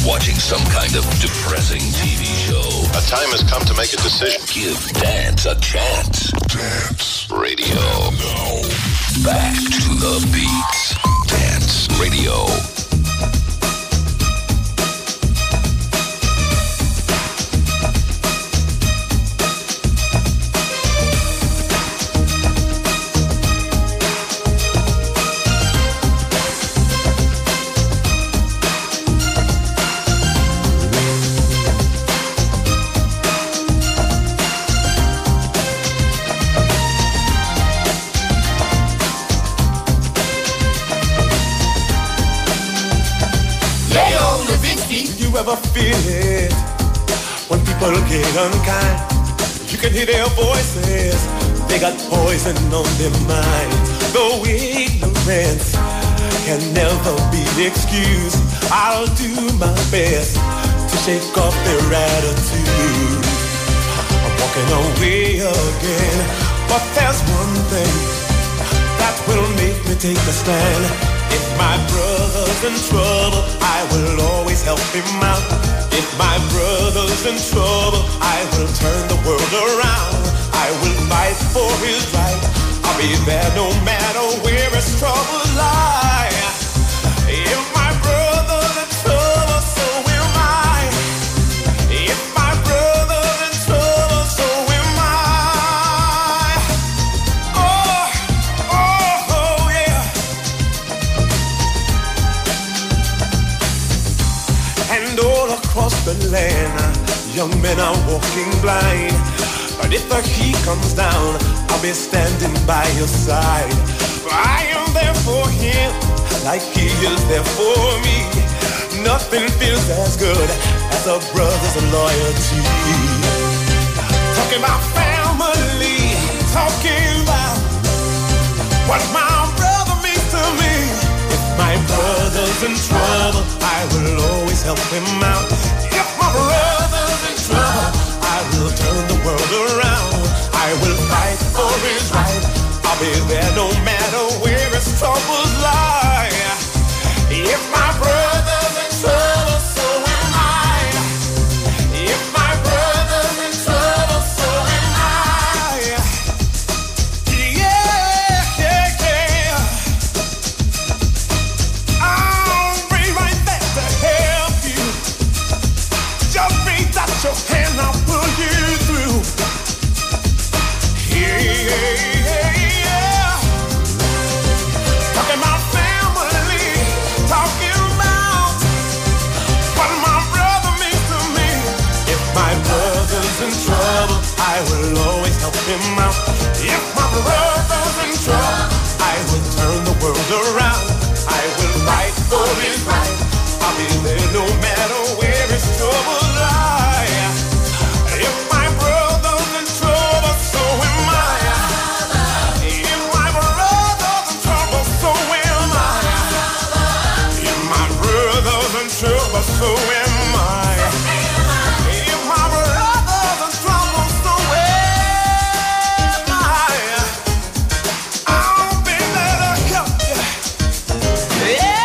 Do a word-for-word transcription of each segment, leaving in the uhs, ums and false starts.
watching some kind of depressing T V show. A time has come to make a decision. Give dance a chance. Dance Radio. Now, back to the beats. Dance Radio. Ever feel it when people get unkind? You can hear their voices, they got poison on their minds. Though ignorance can never be excused, I'll do my best to shake off their attitude. I'm walking away again, but there's one thing that will make me take a stand. If my brother's in trouble, I will always help him out. If my brother's in trouble, I will turn the world around. I will fight for his right. I'll be there no matter where his troubles lie. If my brother's in trouble, so am I. If my brother's in trouble, so am I. Oh, oh, oh, yeah. And all across the land, young men are walking blind. But if the heat comes down, I'll be standing by your side. I am there for him, like he is there for me. Nothing feels as good as a brother's loyalty. Talking about family, talking about what my brother means to me. If my brother's in trouble, I will always help him out. If my brother's in trouble, I will turn the world around. I will fight for his right. I'll be there no matter where his troubles lie. If my brother's in trouble, so am I. If my brother's in trouble, so am I. Yeah, yeah, yeah. I'll be right there to help you. Just reach out your hand, I'll pull you through. Yeah, yeah, yeah. Talking about family, talking about what my brother means to me. If my brother's in trouble, I will always help him out. If my brother's in trouble, I will turn the world around. I will fight for his right. I'll be there no matter where his trouble lie. If my brother's in trouble, so am I. If my brother's in trouble, so am I. If my brother's in trouble, so am I. If my brother's in trouble, so am I. I'll be there to help you. Yeah.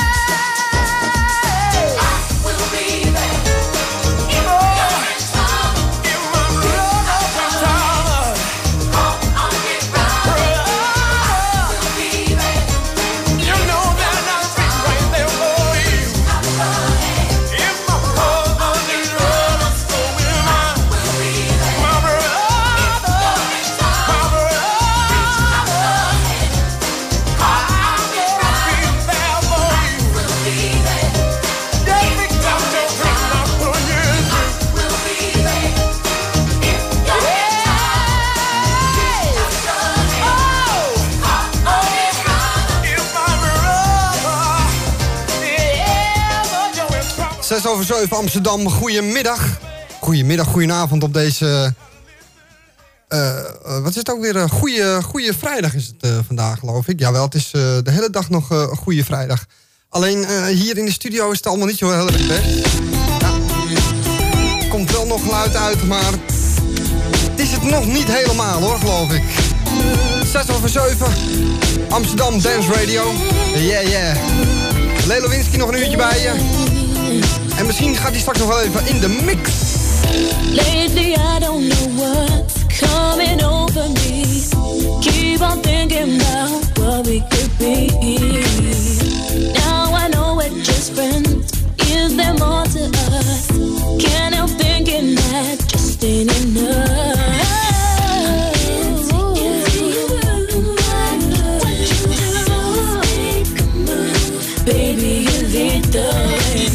zes over zeven Amsterdam, goedemiddag. Goedemiddag, goedenavond op deze... Uh, uh, wat is het ook weer? Een goede, goede vrijdag is het uh, vandaag, geloof ik. Jawel, het is uh, de hele dag nog uh, een goede vrijdag. Alleen uh, hier in de studio is het allemaal niet zo heel erg best. Ja, er komt wel nog geluid uit, maar... het is het nog niet helemaal, hoor, geloof ik. zes over zeven Amsterdam Dance Radio. Yeah, yeah. Lelo Winsky nog een uurtje bij je. En misschien gaat hij straks nog wel even in de mix. Lately I don't know what's coming over me. Keep on thinking about what we could be. Now I know we're just friends. Is there more to us? Can't help thinking that just ain't enough. Baby, you lead the way.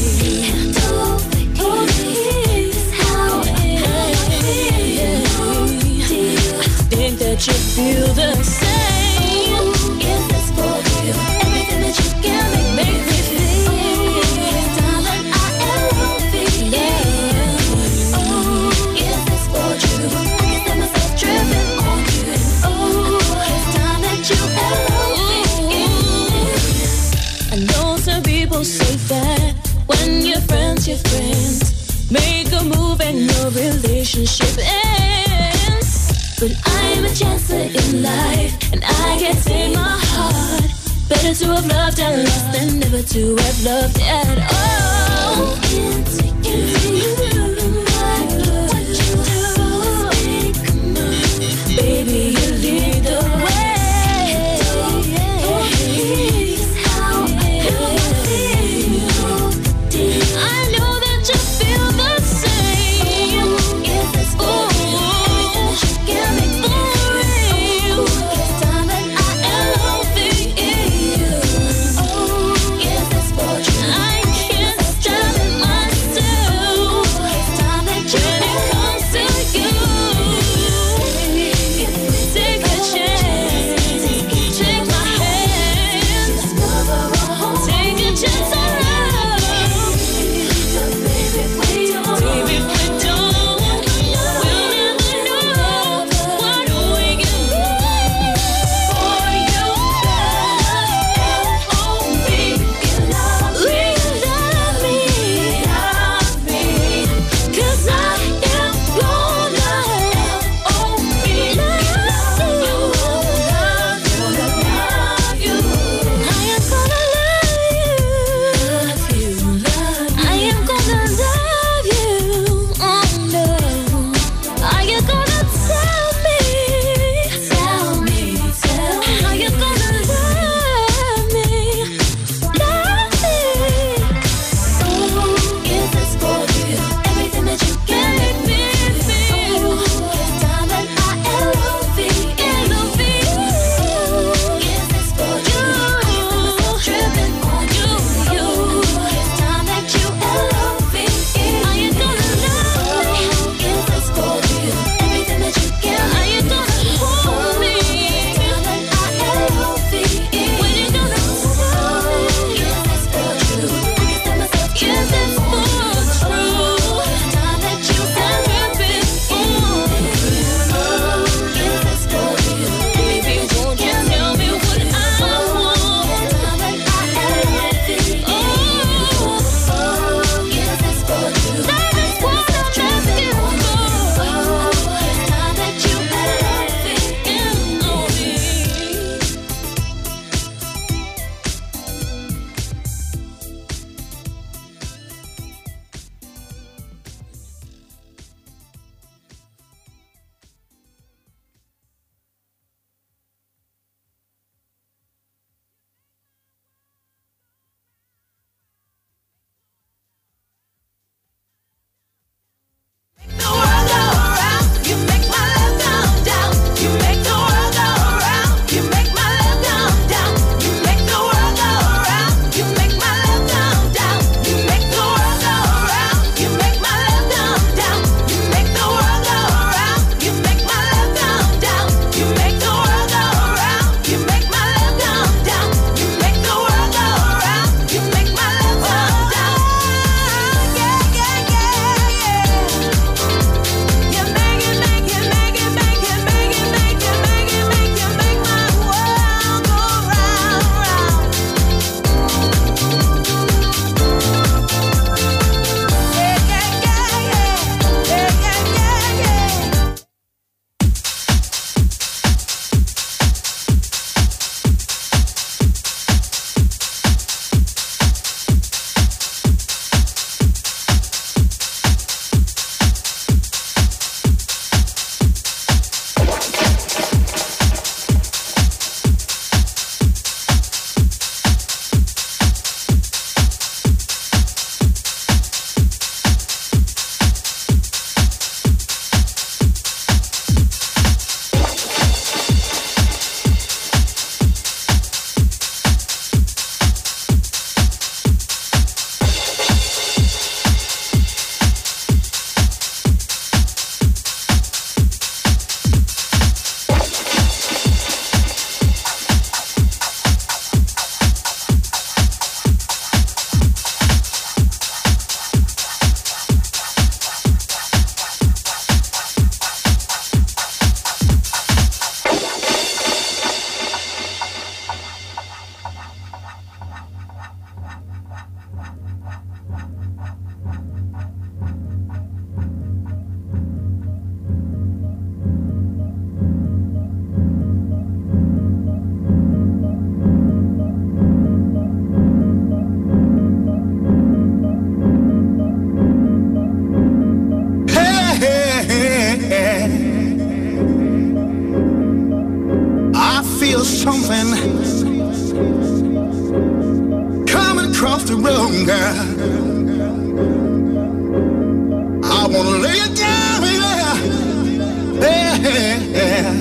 That you feel the same. Ooh, is this for you? Everything that you can make, make me feel. Darling, I am loving you. Oh, is this for you? I can see myself driven on you. Oh, it's time that you are loving. I know some people say that when you're friends, you're friends. Make a move and your relationship ends. But I'm a chancer in life, and I can't take my heart. Better to have loved and lost than never to have loved at all. Into you, what you do, baby, you lead the way. It's how I feel. I know that you feel the same. Is this for you? across the room, girl. I wanna lay it down, baby. Yeah, yeah.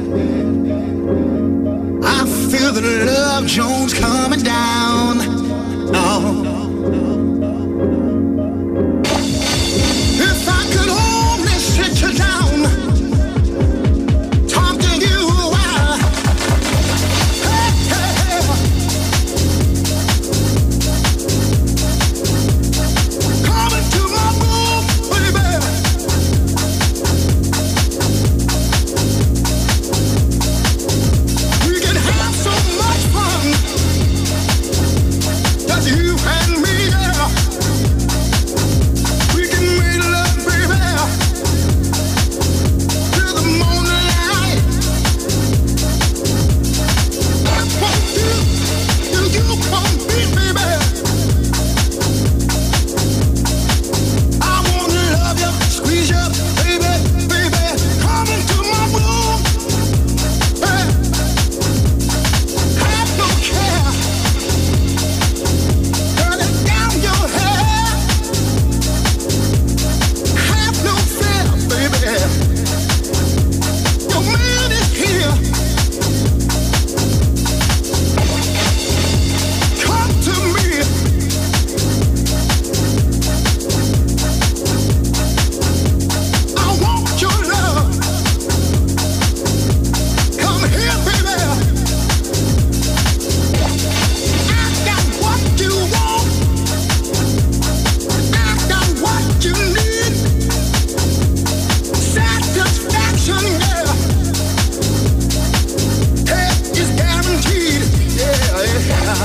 I feel the love Jones coming down. Oh. If I could only sit you down, talk to you a while. Hey, hey, hey. Come into my room, baby. We can have so much fun, just you and me, yeah. We can make love, baby, till the morning light. I want you, till you come me, baby. I wanna love you, squeeze you, baby, baby. Come into my room, hey. Have no care, turn it down your hair. Have no fear, baby. Your man is here. Come to me. I want your love. Come here, baby. I got what you want. I got what you need. Satisfaction, yeah. Hey, it's guaranteed. Yeah, yeah.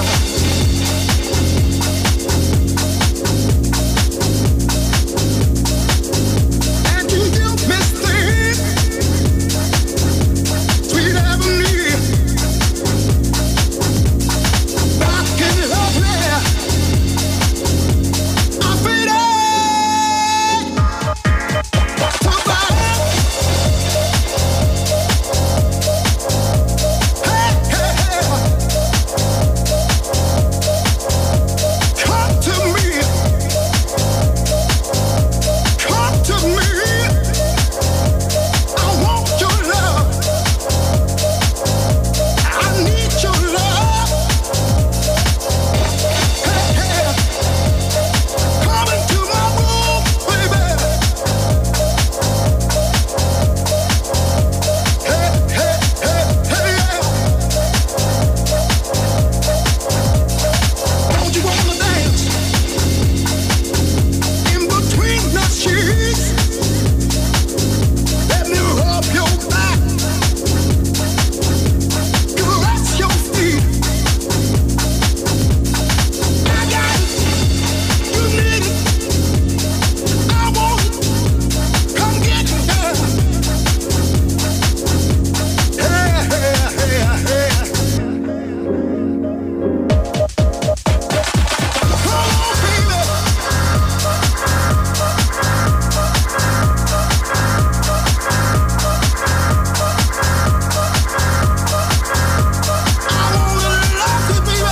And you give me sleep, sweet Ebony. Rock and lovely. I feel it. Somebody. Hey, hey, hey. Come to me. Come to me. I want your love. I need your love. Hey, hey. Come into my room, baby. Hey, hey, hey, hey, yeah. Don't you wanna dance in between the sheets? Let me rub your back, caress your feet. I got it, you need it, I want it. Come get it, girl. Hey, hey, hey, hey. Come on, baby. I wanna love you, baby.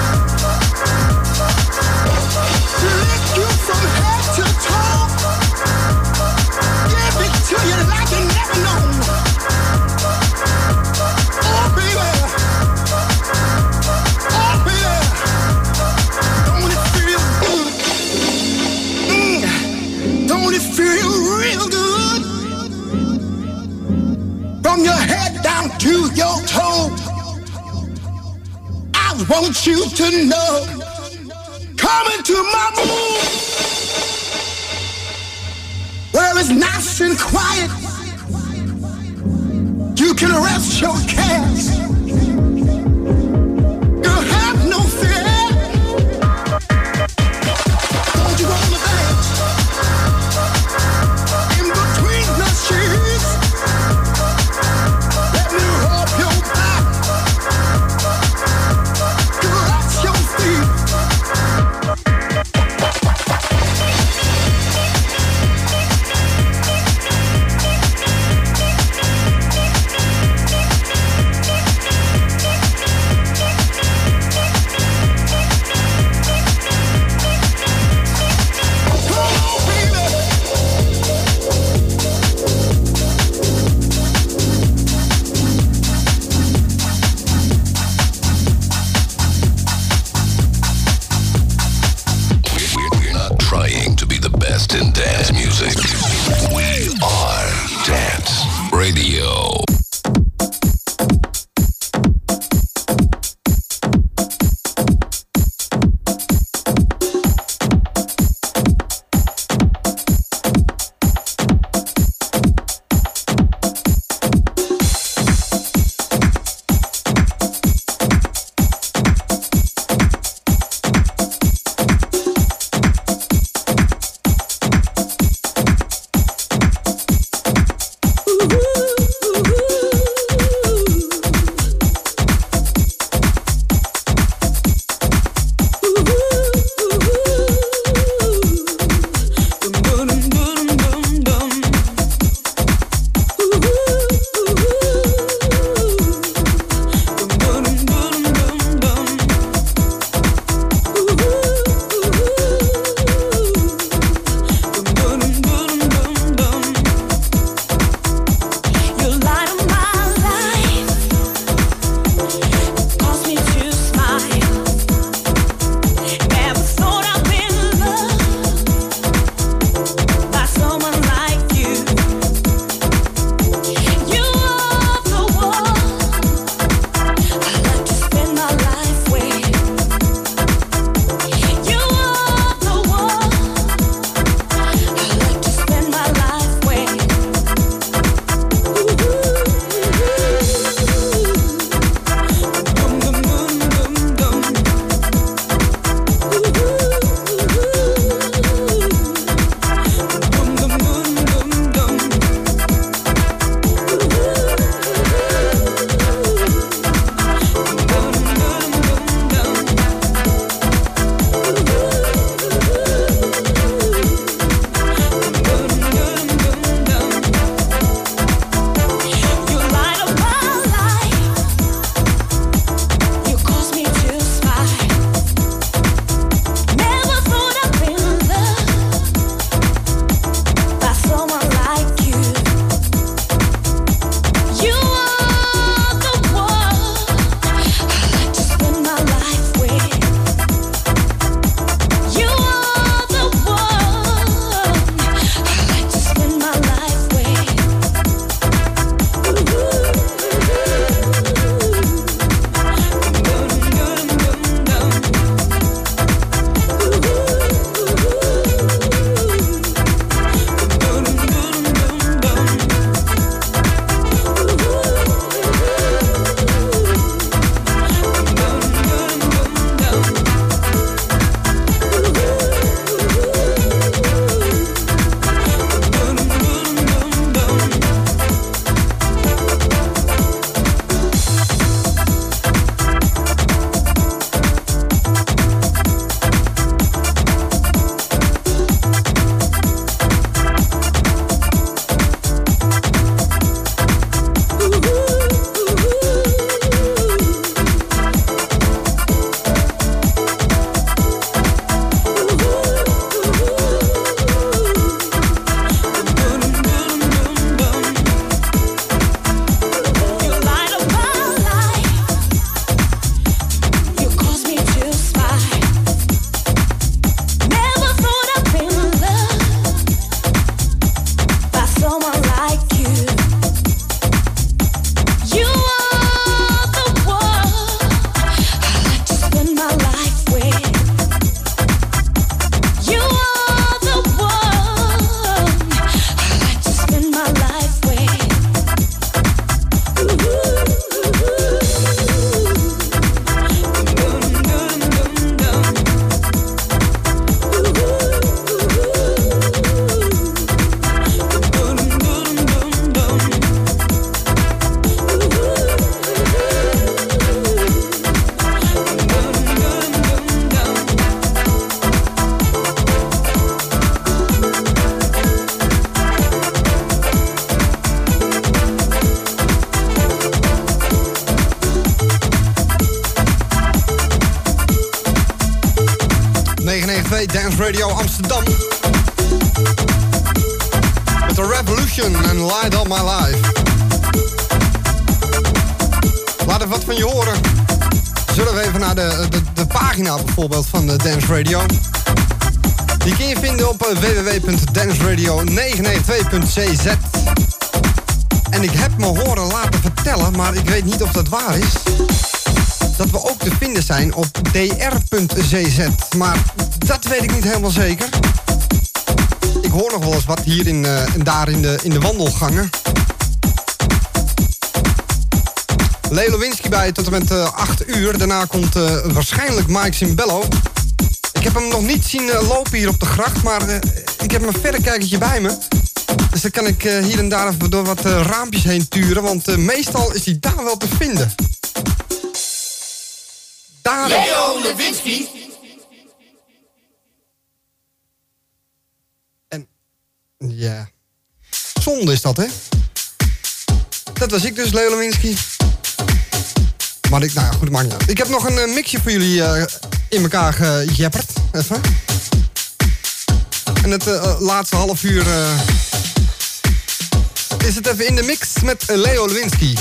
Lick you from head to toe. Give it to you like you never known. Oh, baby. Oh, baby. Don't it feel good? Mm. Don't it feel real good? From your head down to your toe. I want you to know. Come into my room, where it's nice and quiet. You can rest your cares. You have no fear. Don't you wanna dance in between the sheets? Let me rub your back, caress your feet. negenhonderdnegenennegentig Dance Radio Amsterdam. Met The Revolution en Light All My Life. Laat even wat van je horen. Zullen we even naar de, de, de pagina bijvoorbeeld van de Dance Radio. Die kun je vinden op w w w punt dance radio negen negen twee punt c z. En ik heb me horen laten vertellen, maar ik weet niet of dat waar is, dat we ook te vinden zijn op d r punt c z. Maar dat weet ik niet helemaal zeker. Ik hoor nog wel eens wat hier in, uh, en daar in de, in de wandelgangen. Leo Lewinsky bij tot en met uh, acht uur. Daarna komt uh, waarschijnlijk Mike Cimbello. Ik heb hem nog niet zien uh, lopen hier op de gracht, maar uh, ik heb mijn verrekijkertje bij me. Dus dan kan ik uh, hier en daar even door wat uh, raampjes heen turen, want uh, meestal is hij daar wel te vinden. Daar... Leo Lewinsky. En... ja... Yeah. Zonde is dat, hè? Dat was ik dus, Leo Lewinsky. Maar ik... nou ja, goed, maakt niet uit. Ik heb nog een uh, mixje voor jullie uh, in elkaar gejepperd. Even. En het uh, laatste half uur... Uh, is het even in de mix met uh, Leo Lewinsky.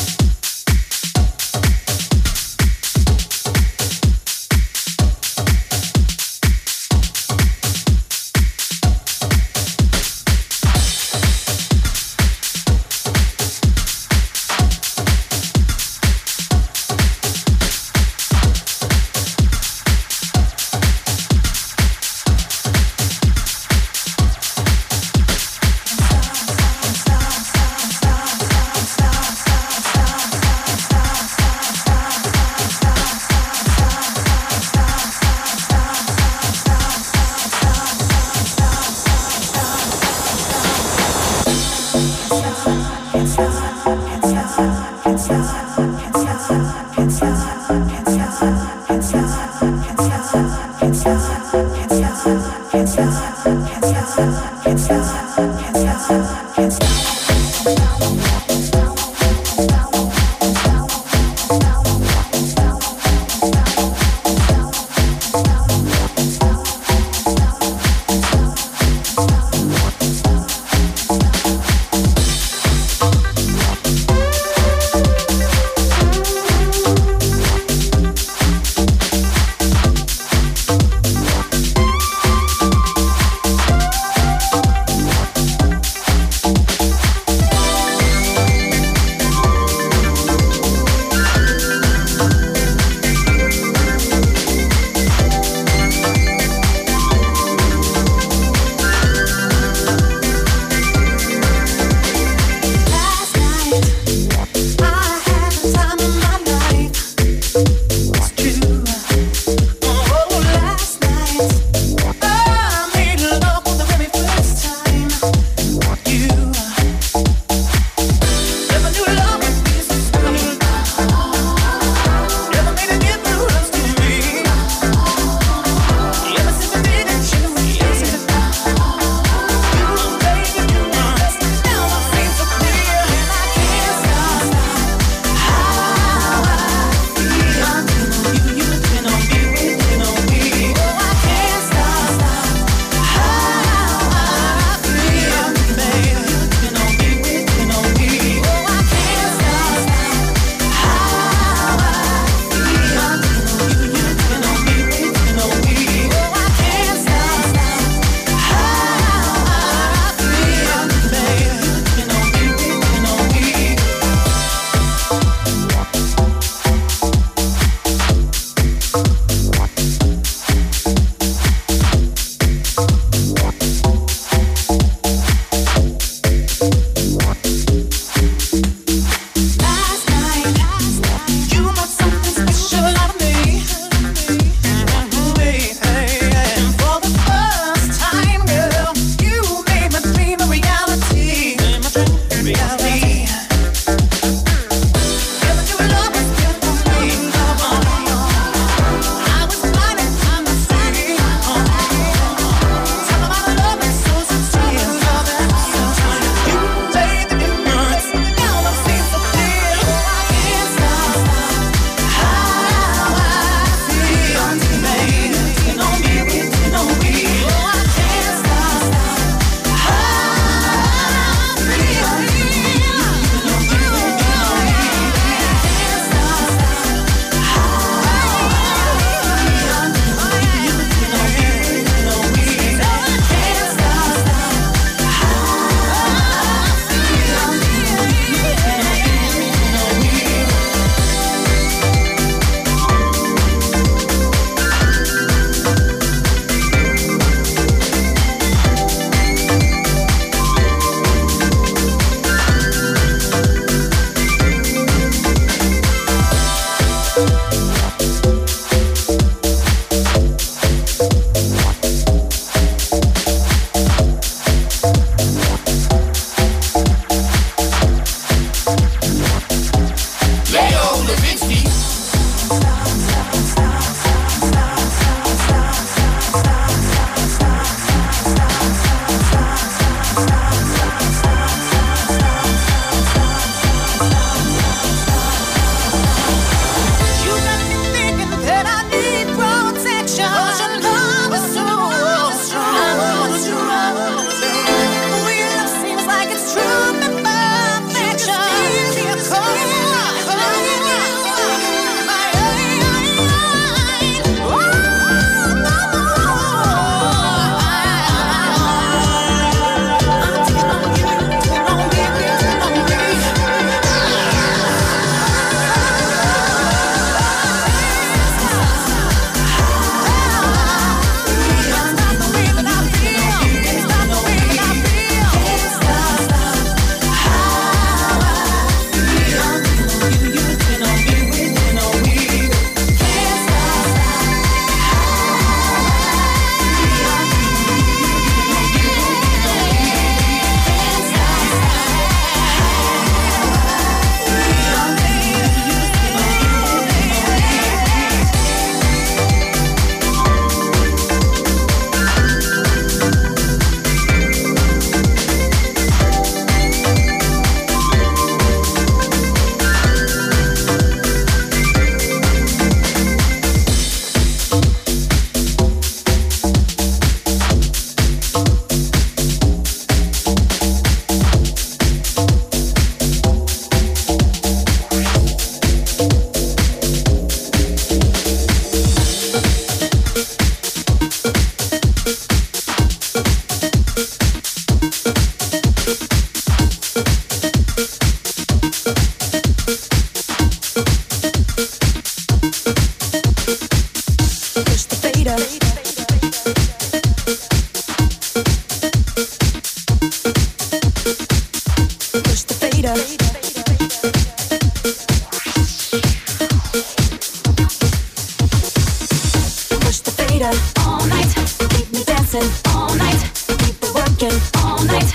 dancing all night. Keep it working all night.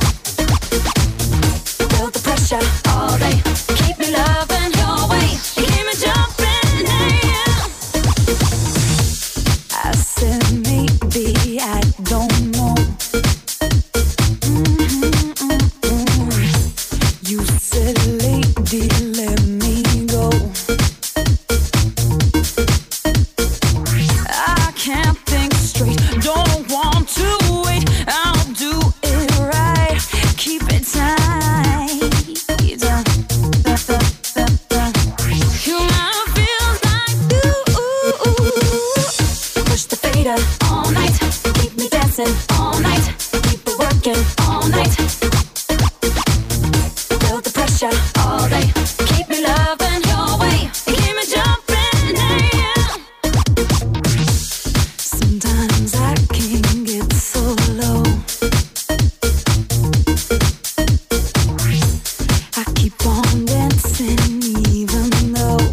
Build the pressure all day. Keep me loving your way. Keep me jumping, yeah. I said maybe, I don't know. Mm-hmm, mm-hmm. You said lady, let me go. I can't think straight, don't want to wait. I'll do it right, keep it tight. Human feels like you. Push the fader all night, keep me dancing all night. Keep it working all night. Build the pressure all day. Keep me loving your way. Keep me jumping, yeah. Sometimes I can get so low. I keep on dancing even though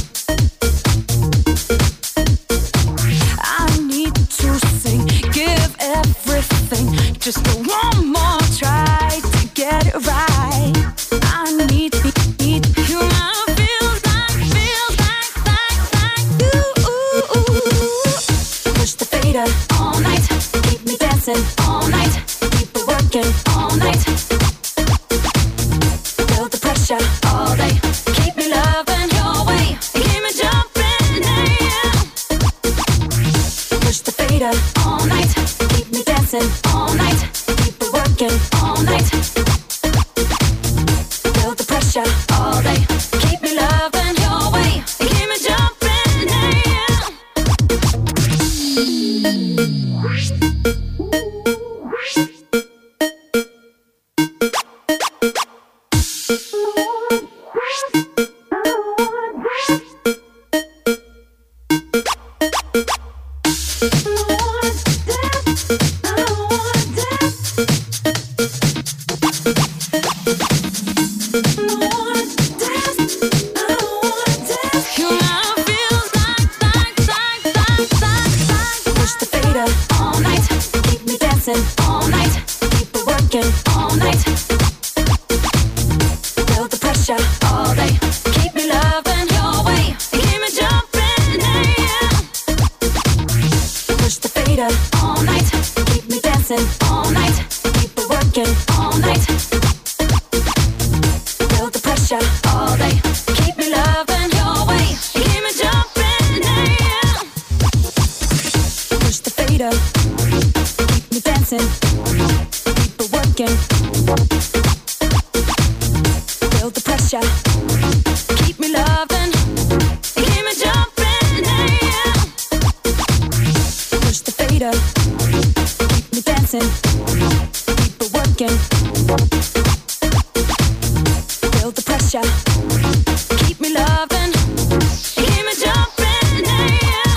I need to sing, give everything, just one more try to get it right. I need, need, human feels like, feels like, like, like you. Push the fader all night, keep me dancing all night. Keep it working all night. Build the pressure all day. Keep me loving your way. Keep me jumping, yeah. Push the fader all night, keep me dancing all night. Keep it working all night. Build the pressure all day. Keep me loving your way. Keep me jumping, yeah. Push the fader all night, keep me dancing all night. Keep it working all night. Build the pressure all day. Keep me loving your way. Keep me jumping, yeah. Push the fader all night, keep me dancing all night. Keep it working all night. Build the pressure all day. Keep me loving your way. Keep me jumping, yeah. Push the fader, keep me dancing. Keep it working. Build the pressure. Keep me loving. Keep me jumping, yeah. Push the fader, keep me dancing. Keep it working. Build the pressure. Keep me loving. Keep me jumping, yeah.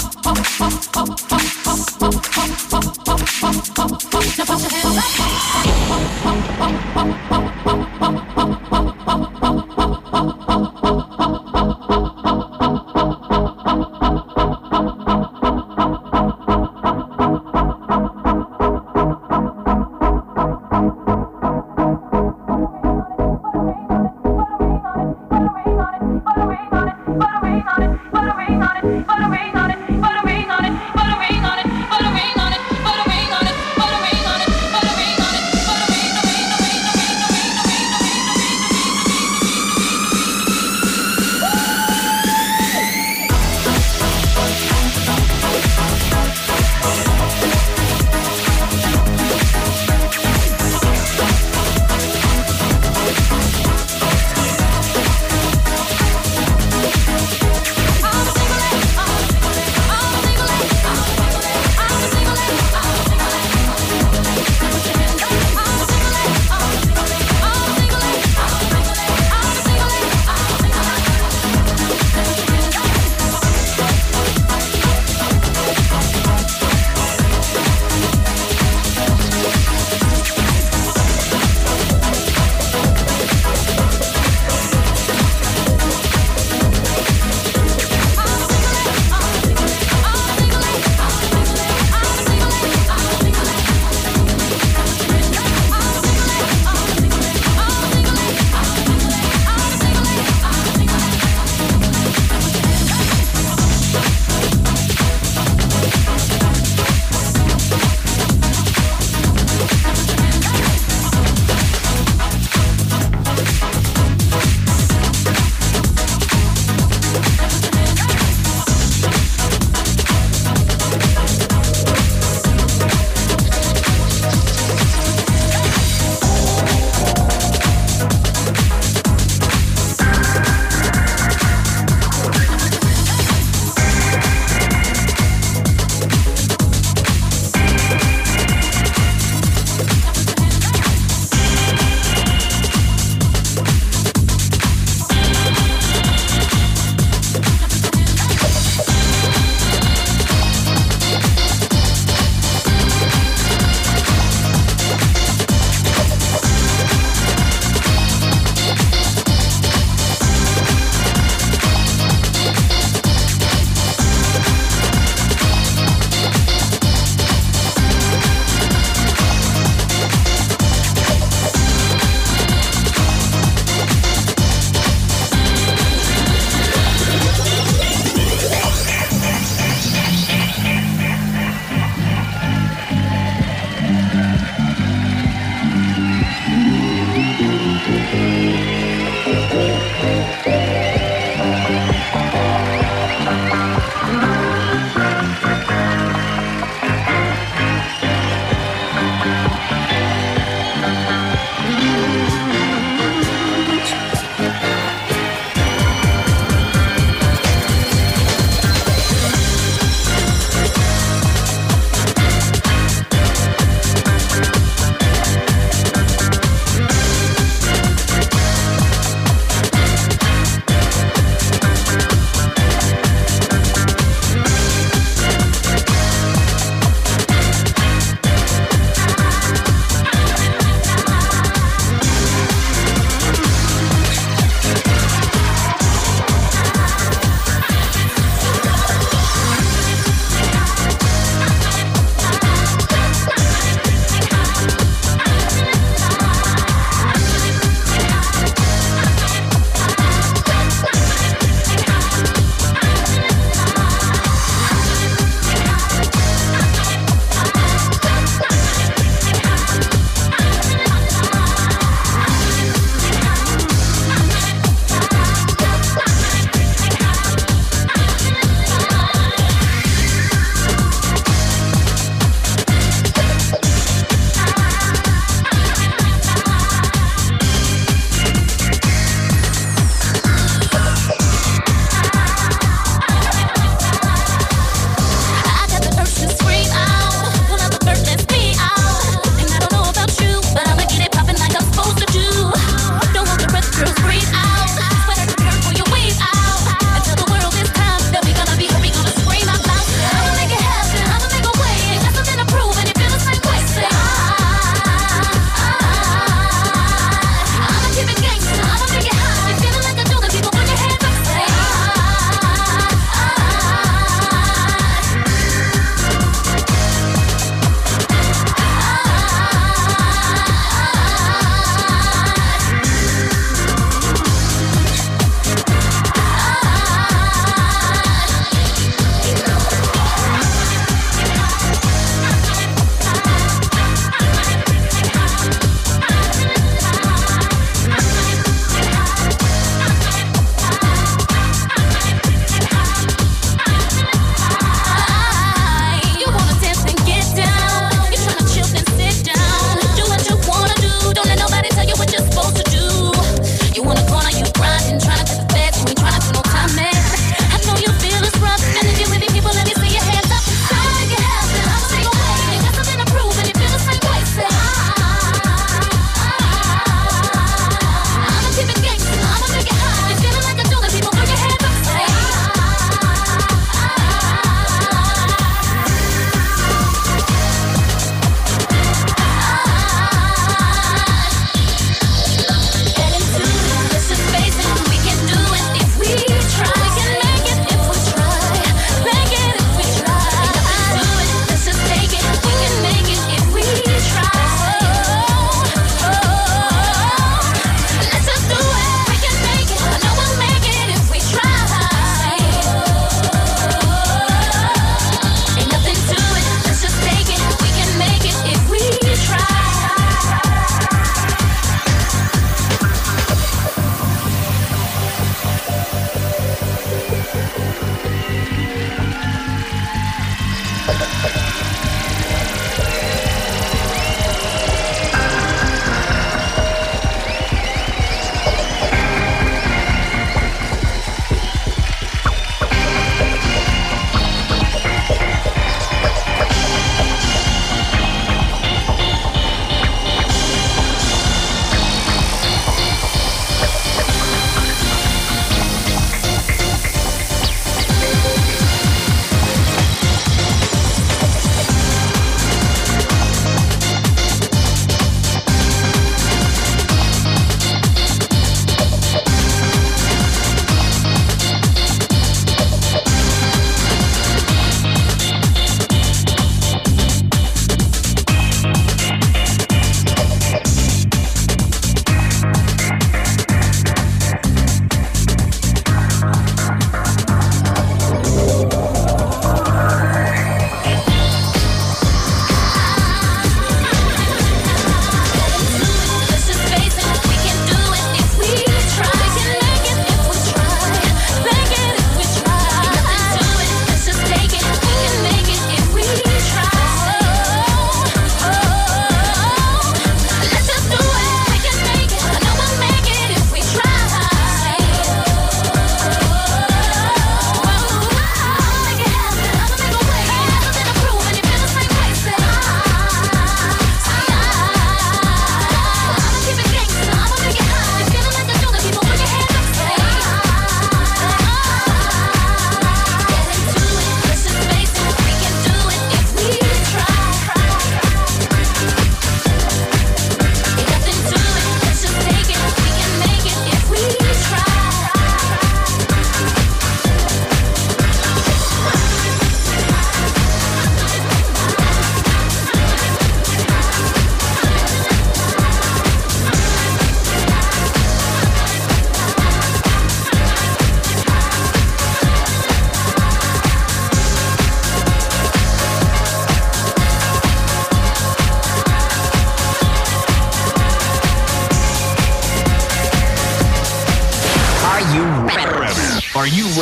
Put a ring on it, put a ring on it, put a ring on it, put a ring on it, put a ring on it, put a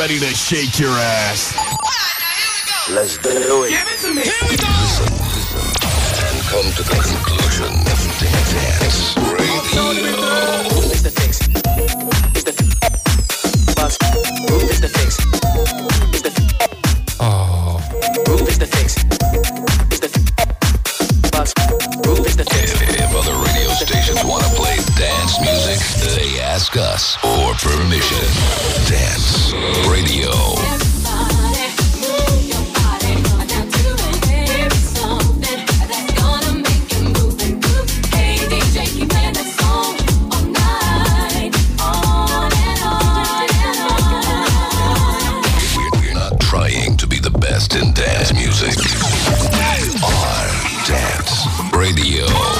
ready to shake your ass. Let's do it. Give it to me. Here we go. Listen, listen, and come to the conclusion. Dance Radio. It's the fix. It's the buzz. Groove is the fix. It's the Oh. groove is the fix. It's the buzz. Groove is the fix. If, if other radio stations want to play dance music, they ask us for permission. Dance Radio. We're not trying to be the best in dance music. We are Dance Radio.